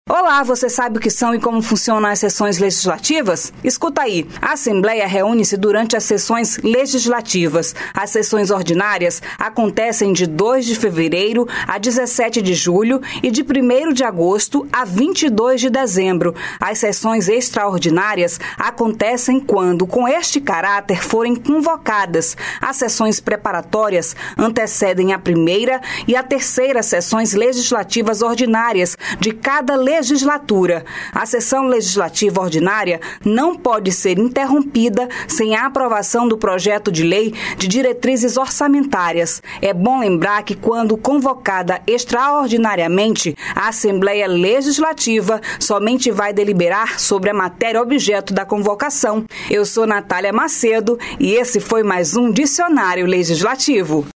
Olá, você sabe o que são e como funcionam as sessões legislativas? Escuta aí, a Assembleia reúne-se durante as sessões legislativas. As sessões ordinárias acontecem de 2 de fevereiro a 17 de julho e de 1º de agosto a 22 de dezembro. As sessões extraordinárias acontecem quando, com este caráter, forem convocadas. As sessões preparatórias antecedem a primeira e a terceira sessões legislativas ordinárias de cada legislatura. A sessão legislativa ordinária não pode ser interrompida sem a aprovação do projeto de lei de diretrizes orçamentárias. É bom lembrar que, quando convocada extraordinariamente, a Assembleia Legislativa somente vai deliberar sobre a matéria objeto da convocação. Eu sou Natália Macedo e esse foi mais um Dicionário Legislativo.